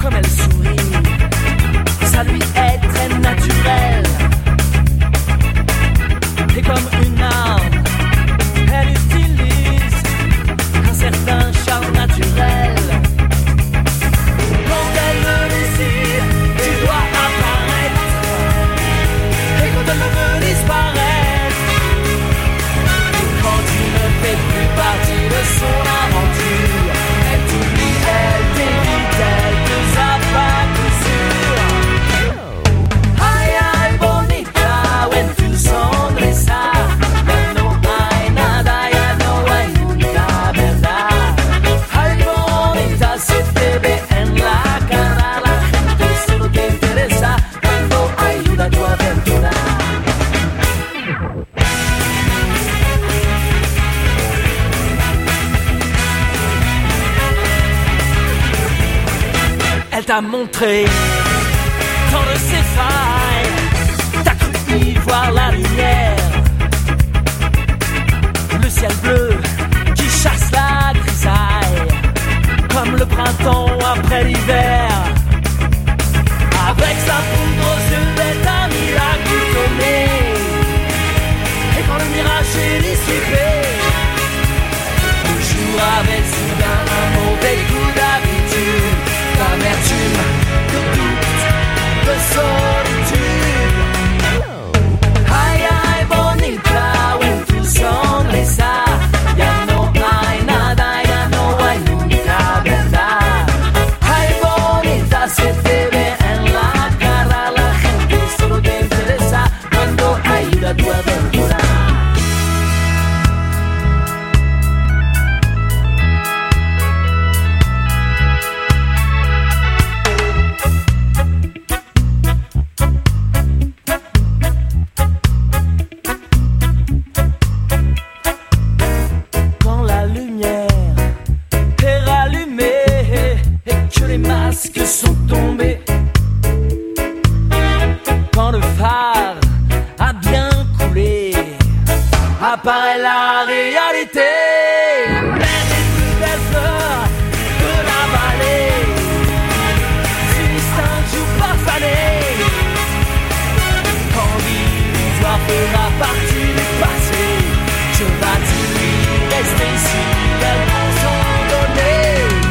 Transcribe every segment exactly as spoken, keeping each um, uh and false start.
comme elle sourit, ça lui est très naturel. Et comme une arme, elle utilise un certain charme naturel. Quand elle le désire, tu dois apparaître. Et quand elle veut disparaître, quand tu ne fais plus partie de son aventure, elle t'oublie, elle t'évite, elle te zappe à coup sûr. Ay, ay, bonita, when tu sonrisa, ya no hay nada, ya no hay nunca, verdad. Ay, bonita, se te ve en la cara, la gente solo te interesa cuando ayuda a tu aventura. Elle t'a montré tant de ses failles, t'as cru y voir la lumière, le ciel bleu qui chasse la grisaille, comme le printemps après l'hiver. Avec sa poudre aux yeux, elle t'a mis la goutte au nez, et quand le mirage est dissipé, toujours avec soudain un mauvais coup d'habitude, l'amertume, le doute, de solitude. Ay, ay, bonita, when tu sonrisa, ya no hay nada, ya no hay nunca, verdad. Ay, bonita, se te ve en la cara, la gente solo te interesa cuando ayuda a tu aventura. Que sont tombés, quand le phare a bien coulé, apparaît la réalité. Les plus belles fleurs de la vallée finissent un jour par faner. Quand l'illusoire fera partie du passé, je vas-tu rester ici, elles vont s'en donner.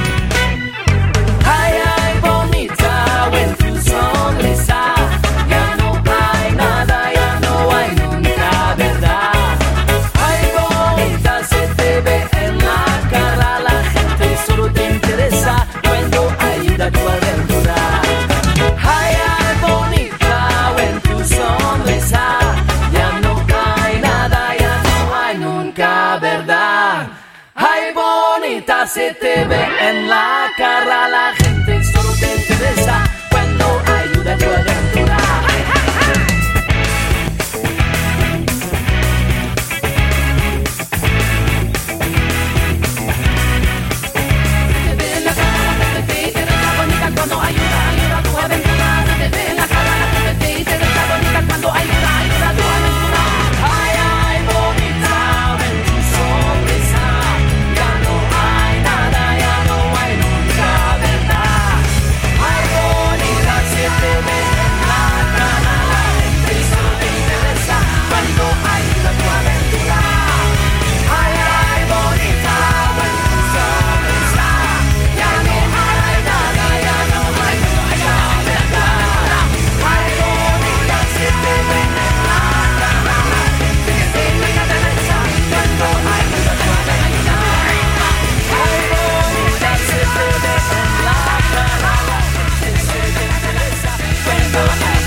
Sonrisa, ya no hay nada, ya no hay nunca, verdad. Ay, bonita, se te ve en la cara, la gente solo te interesa cuando ayuda a tu aventura. Ay, ay, bonita, when tu sonrisa, ya no hay nada, ya no hay nunca, verdad. Ay, bonita, se te ve en la cara, la gente solo te interesa cuando ayuda a tu aventura. Se te ve en la cara, la gente te interesa bonita cuando ayuda, ayuda a tu aventura. Se te ve en la cara, la gente te interesa bonita cuando ayuda, ayuda a tu aventura. Ay, ay, bonita, ven tu sonrisa, ya no hay nada, ya no hay nunca, verdad. Ay, bonita, se te ve en la cara, la gente solo te interesa cuando ayuda a tu aventura. Ay, ay, bonita, ven tu sonrisa, ya no hay nada, ya no hay nunca, verdad. Ay, bonita, se te ve en la cara, la gente te interesa cuando ayuda a tu aventura. Ay, bonita, se te ve en la cara, la gente te interesa cuando ayuda a tu aventura.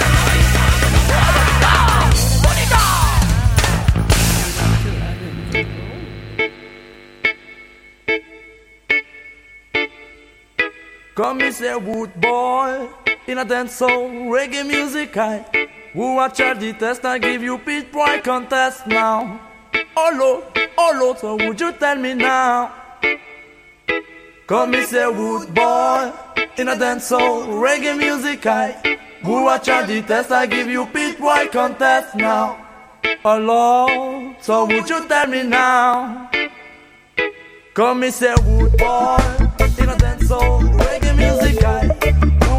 Come me say wood boy, in a dance soul, reggae music I who watch all the test and give you pitch boy contest now. Oh Lord, oh Lord, so would you tell me now? Come me say wood boy, in a dance soul, reggae music I who watch all the test and give you pitch boy contest now. Oh Lord, so would you tell me now? Come me say wood boy, in a dance soul, reggae music I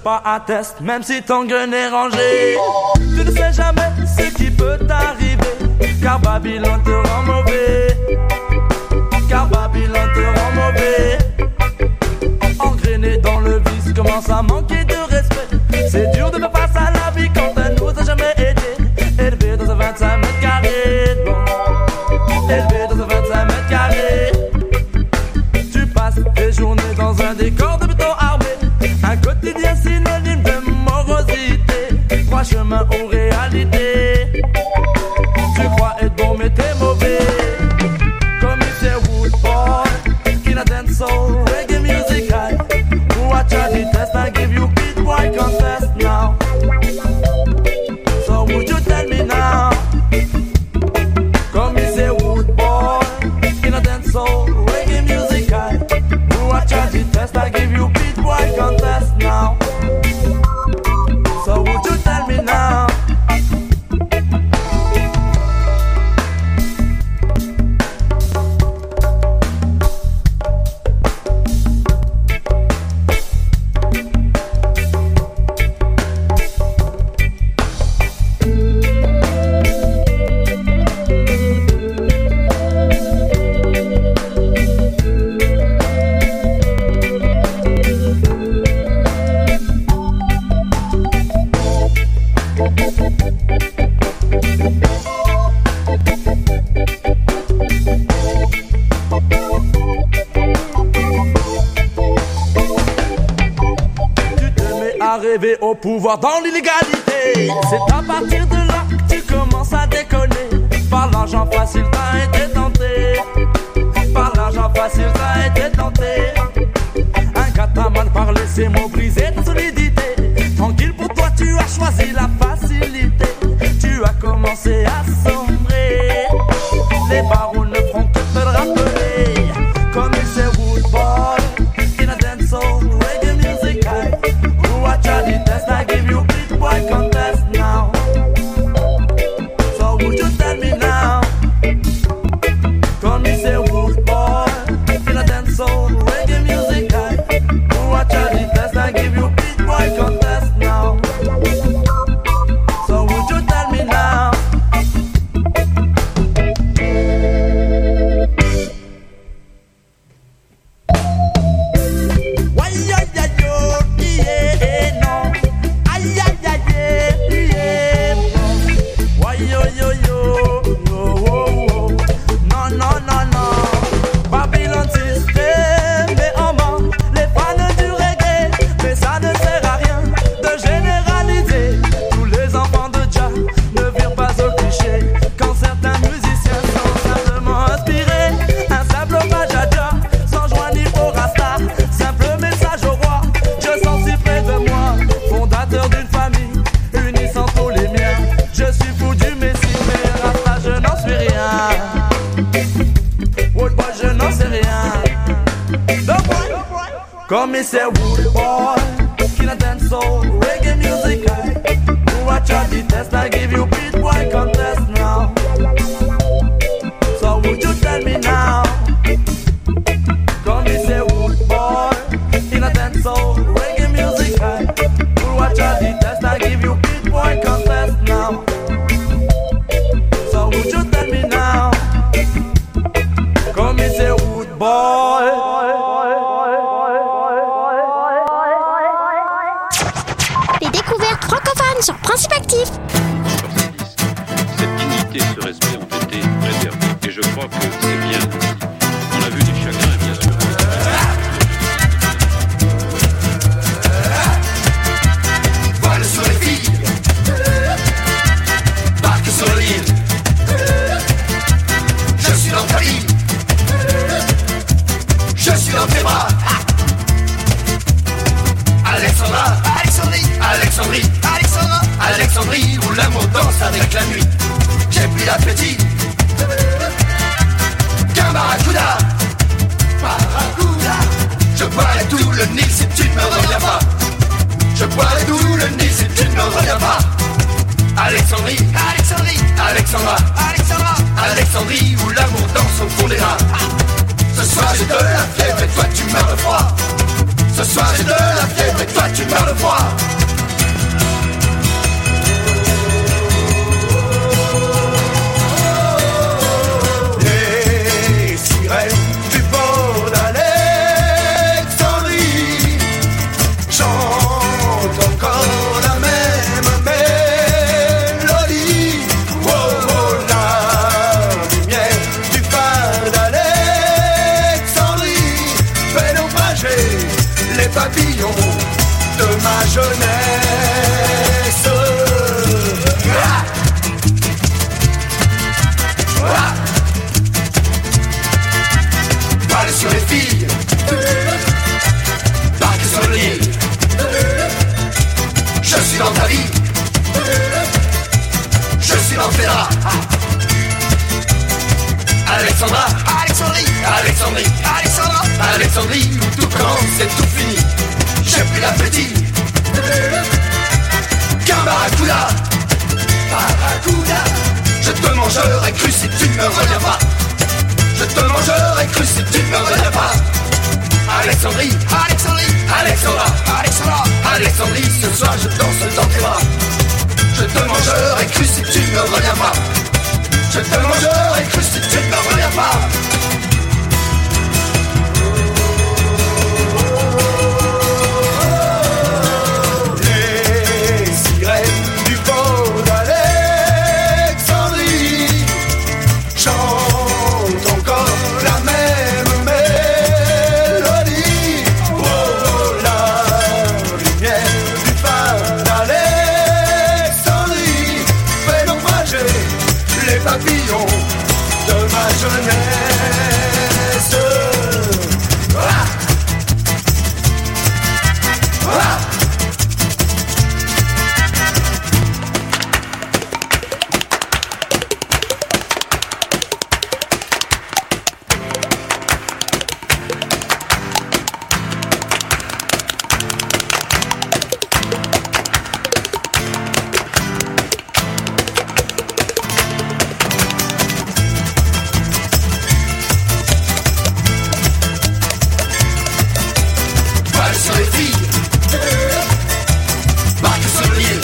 pas à test, même si ton gun est rangé. Tu ne sais jamais ce qui peut t'arriver, car Babylone te rend mauvais. Car Babylone te rend mauvais. Engrainé dans le vice, commence à manquer de respect. C'est dur de faire face à la vie quand elle nous a jamais aidé. Élevé dans un vingt-cinq mètres carrés, bon. Élevé dans un vingt-cinq mètres carrés. Tu passes tes journées dans un décor de béton armé. Un quotidien synonyme de morosité. Trois chemins aux réalités. Tu crois être bon mais t'es mauvais. Commissaire Woodboy, in a dance soul reggae music high. Watch out the test and give you beat boy contest now. So would you tell me now? Commissaire Woodboy, in a dance soul reggae music high. Watch out the test and give you beat boy contest now. So would you tell me now? Rêver au pouvoir dans l'illégalité. C'est à partir de là que tu commences à déconner. Par l'argent facile t'as été tenté. Par l'argent facile t'as été tenté. Un cataman par laisser mots briser de solidité. Tranquille pour toi tu as choisi la facilité. Tu as commencé à sombrer. Les barreaux ne feront que te le rappeler. Comme il s'est Woodboy, in a dance soul reggae music high. Watch out the test, I give you beat boy contest now. So would you tell me now? Come me say Woodboy, in a dance soul reggae music high. Watch out the test, I give you beat boy contest now. So would you tell me now? Why ya ya yo, yeah, no. Ay ay ay yeah, yeah. Why yo yo yo, yo, oh, oh. No no no no. Babylone système met en main les fans du reggae, mais ça ne sert à rien de généraliser. Tous les enfants de Jah ne virent pas au cliché quand certains musiciens sont simplement inspirés. Un simple hommage à Jah, sans joie ni au rasta. Simple message au roi, je sens si près de moi. Fondateur d'une famille, unissant tous les miens. Je suis fou du Messie, mais rasta je n'en suis rien. Woodboy je n'en sais rien. The boy, Commissaire Woodboy, in a dance soul reggae music high. Watch out the test, I give you beat boy contest now. So would you tell me now? Commissaire Woodboy, in a dance soul reggae music high. Watch out the test, I give you beat boy contest now. So would you tell me now? Commissaire Woodboy. Les découvertes francophones sur Principe Actif. Cette dignité et ce respect ont été préservés. Et je crois que c'est bien. On a vu des chagrins, bien sûr. Voile sur les filles, barque sur l'île. Je suis dans ta vie, je suis dans tes bras. Alexandra, Alexandrie, Alexandrie, Alexandra, Alexandrie où l'amour danse avec la nuit. J'ai pris l'appétit qu'un barracuda, barracuda. Je boirai tout le Nil si tu ne me reviens pas. Je boirai tout le Nil si tu ne me reviens pas. Alexandrie, Alexandrie, Alexandra, Alexandra, Alexandrie où l'amour danse au fond des rats. Ce soir j'ai de la fièvre et toi tu meurs de froid. Ce soir j'ai de la fièvre et toi tu meurs de froid. Les sirènes du port d'Alexandrie chantent encore la même mélodie. Oh, oh, la lumière du phare d'Alexandrie fait naufrager les papillons de ma jeunesse. Ah! Ah! Parle sur les filles, parle sur le lit. Je suis dans ta vie, je suis dans tes draps. Alexandra, Alexandrie, Alexandrie, Alexandra, Alexandrie, où tout commence et tout fini. J'ai pris l'appétit qu'un barracuda, barracuda. Je te mangerai cru si tu ne me reviens pas. Je te mangerai cru si tu ne me reviens pas. Alexandrie, Alexandrie, Alexandra, Alexandra, Alexandrie, ce soir je danse dans tes bras. Je te mangerai cru si tu ne me reviens pas. Je te mangerai cru si tu ne me reviens pas. Les sirènes du port d'Alexandrie chantent encore la même mélodie. Oh, la lumière du phare d'Alexandrie fait naufrager les papillons de ma jeunesse. Ah! Ah! Parle sur les filles, marque sur le lit.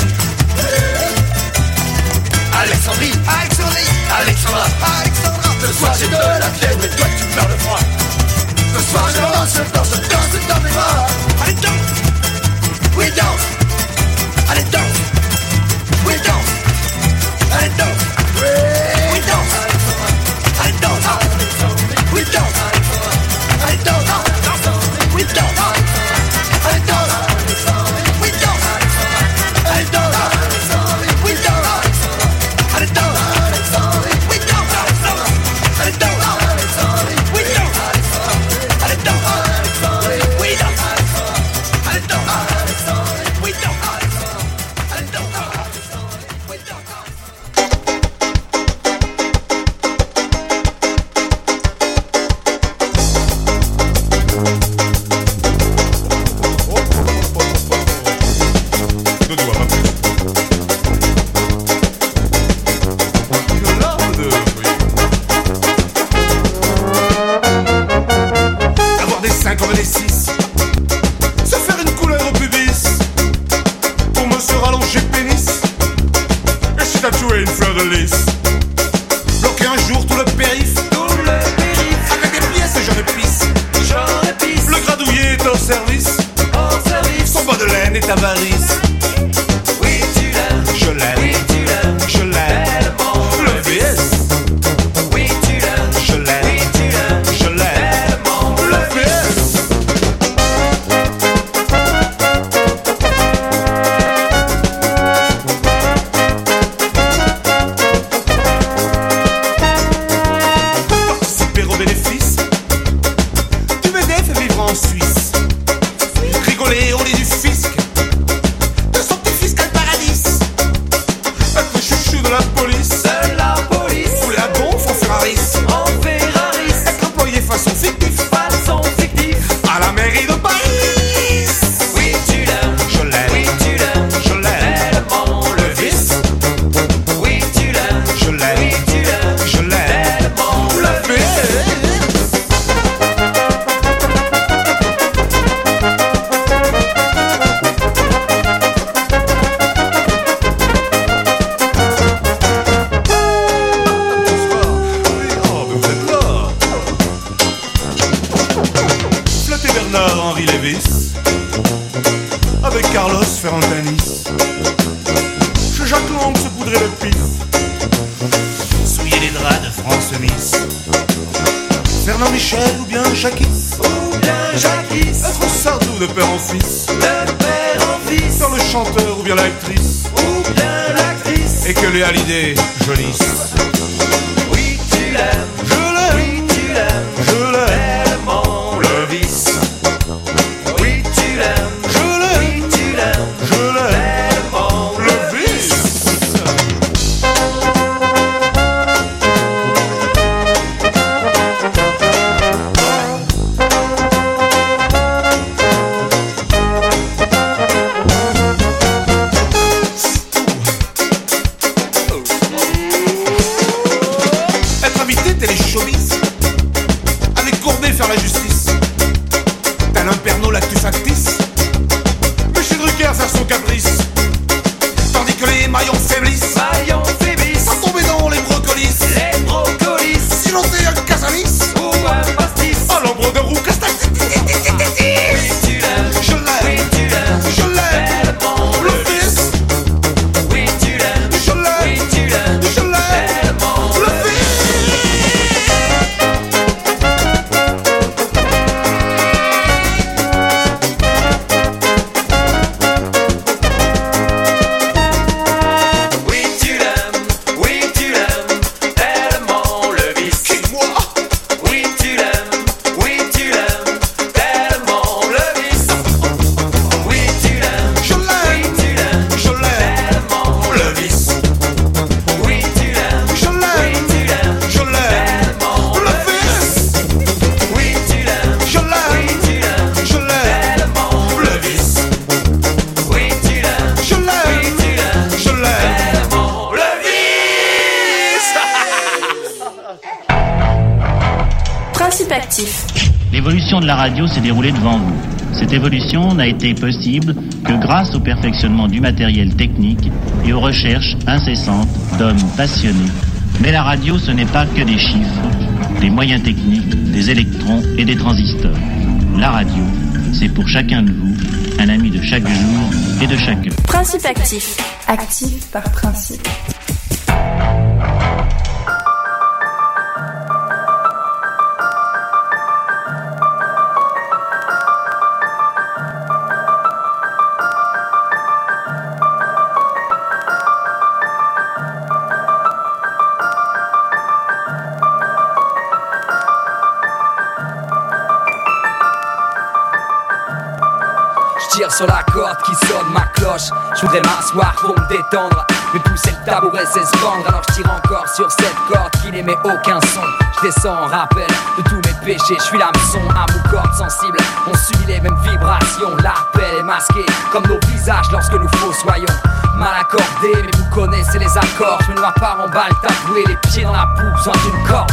Alexandrie, Alexandrie, Alexandra, Alexandra. Ce soir j'ai de la fièvre et toi tu meurs de froid. Ce soir je danse, je danse, je danse dans mes bras. Allez danse, oui danse. Allez danse, oui danse. Allez danse, oui danse. Allez danse, oui danse. Allez danse, oui danse. Allez danse, oui danse. Allez danse, oui danse. Allez danse, oui danse. Allez danse, oui danse. Allez danse, oui danse. Allez danse, oui danse. Allez danse, oui danse. Avoir des seins comme des six, se faire une couleur au pubis, pour me se rallonger pénis, et se tatouer une fleur de lys. Bloquer un jour tout le périph', Tout le périph', avec des pièces j'en épice. j'en épice, Le gradouillet est en service, hors service. son bas de laine est avarice. Oui, tu l'aimes, Je l'aime, oui, tu l'aimes, je l'aime. tellement. Le V S, Oui, tu l'aimes, je l'aime, oui, tu l'aimes, je l'aime. tellement. Le V S. Participer aux bénéfices du B D F et vivre en Suisse. Rigoler au lit du fisc de son petit fiscal paradis. Être le chouchou de la police. De la police, Rouler à gonfle en Ferraris. en Ferrari, Être employé façon fictif façon fictive. à la mairie de Paris. Oui, tu l'aimes, Je l'aime, oui, tu l'aimes, je l'aime. tellement. Le vice, Oui, tu l'aimes, je l'aime, oui, tu l'aimes, je l'aime. tellement. Le vice. Bernard-Henri Lévis, avec Carlos faire un tennis. Chez Jacques Lang se poudrer le pif, souiller les draps de France Miss. Fernand Michel ou bien Jacquis, Ou bien Jacquis, être Sardou de père en fils, de père en fils, faire le chanteur ou bien l'actrice, ou bien l'actrice. et que les Hallyday jolissent. Oui, tu l'aimes, Je l'aime, oui, tu l'aimes, je l'aime, tellement le vice. Oui, tu l'aimes, je l'aime, oui, tu l'aimes, je l'aime, tellement le vice. Être invité télé showbiz, avec Courbet faire la justice, tel un perno l'actu factice, mais chez Drucker faire son caprice, tandis que les maillons faiblissent, Maillon faiblisse, à tomber dans les brocolis, les brocolis, sinon t'es un casalis, ou un pastis. à l'ombre de roue castagne. Oui, tu l'aimes, Je oui, l'aime, tu l'aimes, je l'aime, tellement le le vice. fils, Oui, tu l'aimes, je oui, l'aime, tu l'aimes, je l'aime, tellement le le fils. Oui, tu l'aimes, oui, tu l'aimes, tellement le vice. Moi, Oui, tu l'aimes, oui, tu l'aimes, tellement le vice. Oui, tu l'aimes, je oui, l'aime, tu l'aimes, je l'aime, tellement le vice, oui, tu l'aimes, je oui, l'aime, tu l'aimes, je l'aime, tellement le fils, oui, tu l'aimes, je oui, l'aime, tu l'aimes, je l'aime, tellement le vice, oui, tu l'aimes, je oui, l'aime, tu l'aimes, je l'aime. tellement le vice. Principe actif. L'évolution de la radio s'est déroulée devant vous. Cette évolution n'a été possible que grâce au perfectionnement du matériel technique et aux recherches incessantes d'hommes passionnés. Mais la radio, ce n'est pas que des chiffres, des moyens techniques, des électrons et des transistors. La radio, c'est pour chacun de vous un ami de chaque jour et de chaque heure. Principe actif. Actif par principe. Je tire sur la corde qui sonne ma cloche. Je voudrais m'asseoir pour me détendre, mais pousser le tabouret c'est se vendre. Alors je tire encore sur cette corde qui n'émet aucun son. Je descends en rappel de tous mes péchés. Je suis l'hameçon à mon cordes sensible. On subit les mêmes vibrations. L'appel est masqué comme nos visages lorsque nous fossoyons. Mal accordé, mais vous connaissez les accords. Je me noie pas en balle, taboué, les pieds dans la boue, besoin d'une corde.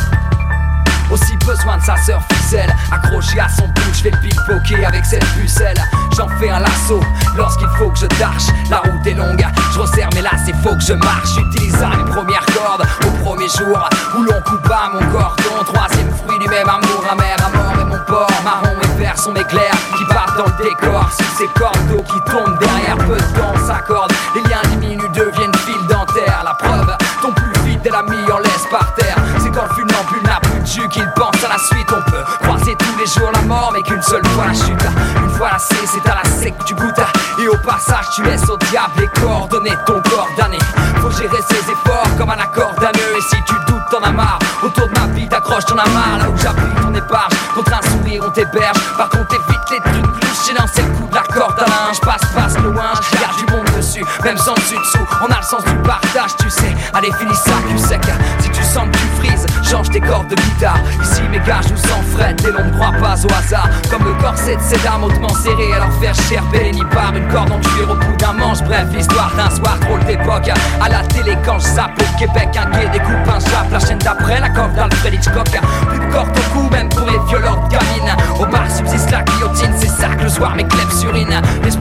Aussi besoin de sa sœur ficelle, accroché à son bout, je vais le pickpocker avec cette pucelle. J'en fais un lasso lorsqu'il faut que je tâche. La route est longue, je resserre mes lacets, faut que je marche. J'utilisera mes premières cordes au premier jour où l'on coupa mon cordon. Troisième fruit du même amour amer, à mort et mon porc. Marron et vert sont mes clairs qui partent dans le décor. Sous ces cordes d'eau qui tombent derrière, peu de temps s'accordent. Les liens diminuent, deviennent fil dentaire. La preuve, ton plus vite dès la mis en laisse par terre. C'est quand le funambule n'a plus de jus qu'il pense à la suite. On peut croiser tous les jours la mort, mais qu'une seule fois la chute. Une fois lassé, c'est à la sec que tu goûtes. Et au passage, tu laisses au diable les coordonnées de ton corps damné. Faut gérer ses efforts comme un accord d'anneux. Et si tu doutes, t'en as marre. Autour de ma vie, t'accroches, t'en as marre. Là où j'appuie ton épargne, contre un sourire, on t'héberge. Par contre, évite les trucs louches. J'ai lancé le coup de la corde à linge. Passe, passe le loin, garde du monde dessus. Même sans dessus dessous, on a le sens du partage, tu sais. Allez, finis ça, tu sais que si tu sens que tu frises, change tes cordes de guitare. Ici, mes gars, je nous sens fret. Et l'on ne croit pas au hasard. Comme le corset de ces dames hautement serré. Alors faire cher, ni par une corde en cuir au bout d'un manche. Bref, l'histoire d'un soir drôle d'époque. À la télé, quand je zappe au Québec, un gay découpe un jappe. La chaîne d'après, la corde d'Alfred Hitchcock. Plus de corde au cou, même pour les violeurs de gamines. Au bar subsiste la guillotine, c'est ça que le soir mes clefs surinent. L'espoir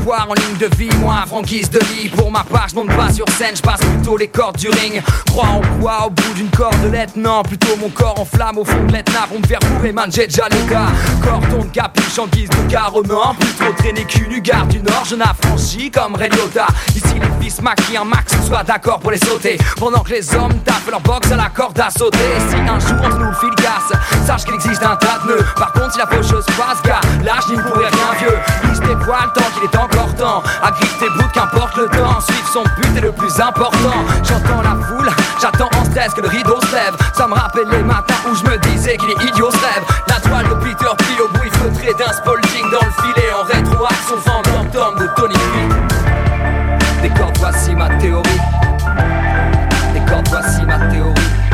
voir en ligne de vie, moi, franquise de lit. Pour ma part, je monte pas sur scène, je passe plutôt les cordes du ring. Crois en quoi au bout d'une cordelette? Non, plutôt mon corps en flamme au fond de l'Etna pour me faire bourrer, man, j'ai déjà les gars. Cordon de capuche en guise de garement, plus trop traîné cul nu, gare du Nord, je n'affranchis comme Ray Liotta. Ici les fils maquillent un max, soient d'accord pour les sauter, pendant que les hommes tapent leur box à la corde à sauter. Si un jour entre nous le fil casse, sache qu'il existe un tas de nœuds. Par contre si la fausse chose passe, gars, lâche n'y pourrait rien vieux. Lise tes poils tant qu'il est encore temps, agrippe tes bouts qu'importe le temps. Suivre son but est le plus important. J'entends la foule, j'attends en stress que le rideau se lève. Ça me rappelle les matins où je me disais qu'il est idiot ce rêve. La toile de Peter P au bruit feutré d'un spalding dans le filet. En rétroaction fantôme de Tony P. Des cordes, voici ma théorie. Des cordes, voici ma théorie.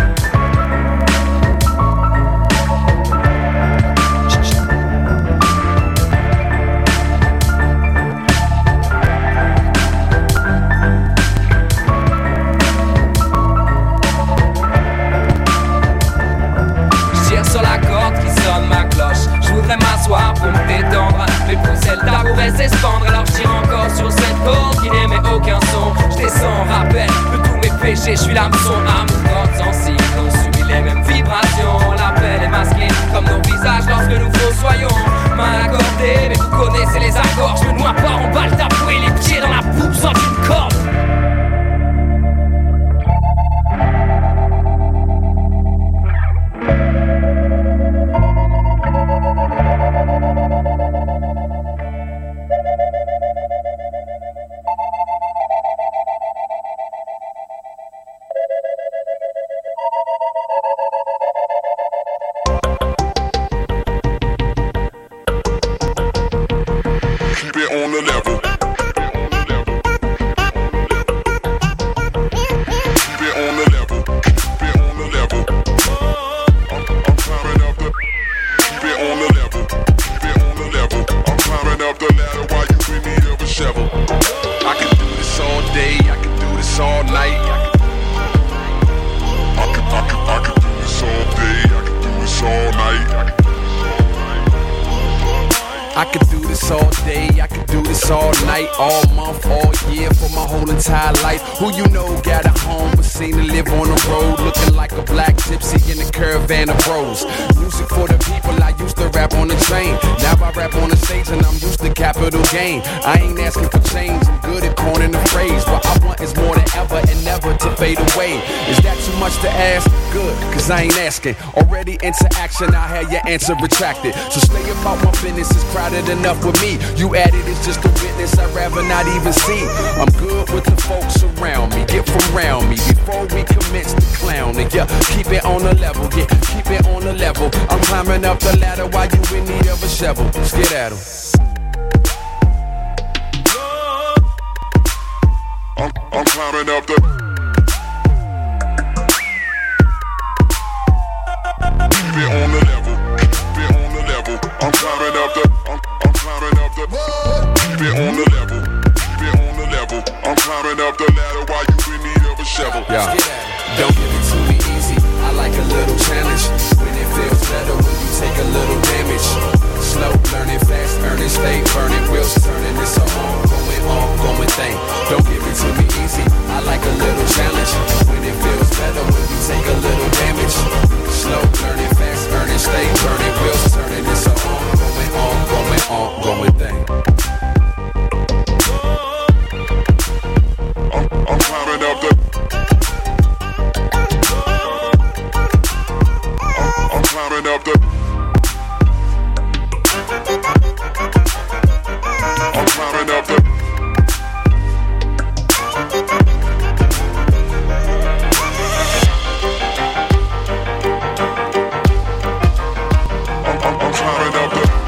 M'asseoir pour me détendre, mais pousser le tabouret s'espandre. Alors je tire encore sur cette corde qui n'émet aucun son. Je descends en rappel de tous mes péchés, je suis l'hameçon. Amour, sensible, on subit les mêmes vibrations. L'appel est masqué comme nos visages lorsque nous faux soyons. Main accordée, mais vous connaissez les accords. Je me noie pas en balle tabouret, les pieds dans la poupe sans une corde. Who you know got a home but seem to live on the road, looking like a black gypsy in a caravan of bros. Music for the people, I used to rap on the train. Now I rap on the stage and I'm used to capital gain. I ain't asking for change, I'm good at coining the phrase. What I want is more than ever and never to fade away. Is that too much to ask? Good, cause I ain't asking. Already into action, I had your answer retracted. So stay about my business, it's crowded enough with me. You added, it's just a witness I'd rather not even see. I'm good with the folks around me, get from around me before we commence to clowning. Yeah, keep it on the level, yeah, keep it on the level. I'm climbing up the ladder while you in need of a shovel. Let's get at 'em. I'm, I'm climbing up the. Keep it on the level, keep it on the level. I'm climbing up the. I'm, I'm climbing up the. Keep it on the level, keep it on the level. I'm climbing up the ladder while you in need of a shovel. Yeah. Don't give it to me easy. I like a little challenge. When it feels better when you take a little damage. Slow, learning fast, earning, stay burning, wheels turning. It's a ongoing, ongoing thing. Don't give it to me easy. I like a little challenge. When it feels better when you take a little damage. Slow, learning fast, earning, stay burning, wheels turning. It's a ongoing, ongoing, ongoing thing. I'm, I'm climbing up the. I'm, I'm climbing up the. I'm climbing up the. I'm, I'm, I'm climbing up the.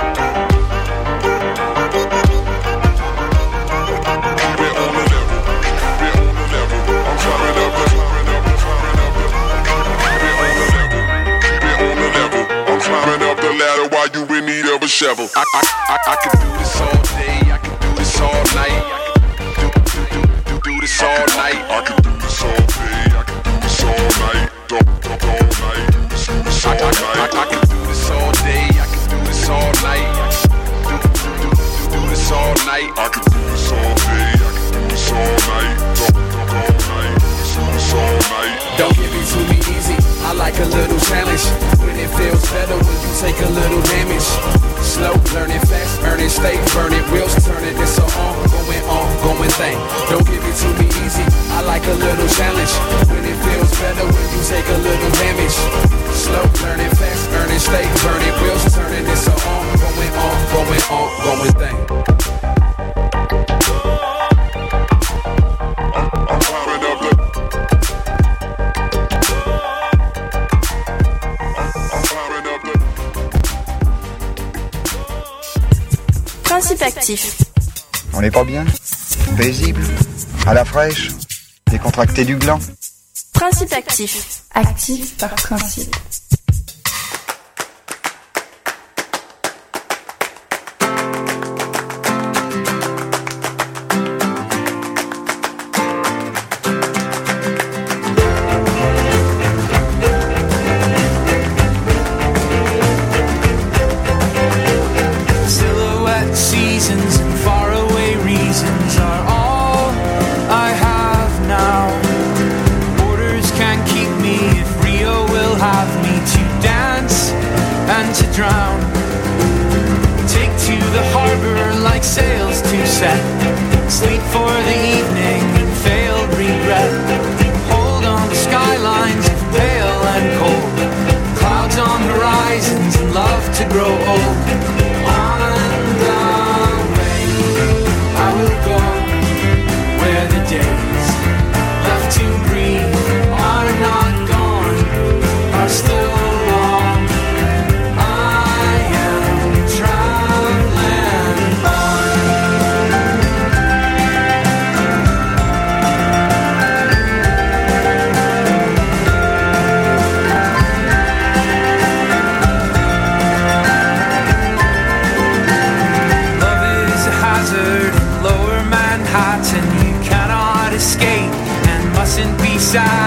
Keep it on the level, keep it on the level. I'm climbing up the, climbing up the, climbing up the. Keep it on the level, keep it on the level. I'm climbing up the ladder while you in need of a shovel. I, I, I, I could do this all day, I could do this all night. Do, do, do, do, do this all night. I could do this all day, I could do this all night. Don't, don't, all night. Do this, do this all I, I, night. I, I could do this all day, I could do this all night. Do, do, do, do, do this all night. night. I can do this all day, I can do this all night. Talk, talk all night, do this all night. Don't give it to me easy, I like a little challenge. When it feels better when you take a little damage. Slow, learning fast, earning, stay burning, wheels turning. It's a ongoing, ongoing thing. Don't give it to me easy, I like a little challenge. When it feels better when you take a little damage. Slow, learning fast, earning, stay burning, wheels turning. It's a ongoing, ongoing, ongoing thing. I'm climbing up the Principe actif. On n'est pas bien? Paisible? À la fraîche? Décontracté du gland? Principe actif. Actif par principe. Drown. Take to the harbor like sails to set. Sleep for the evening and failed regret. Hold on to skylines if pale and cold. Clouds on horizons and love to grow old. On the way I will go where the days left to breathe are not gone, are still long. Escape and mustn't be sad.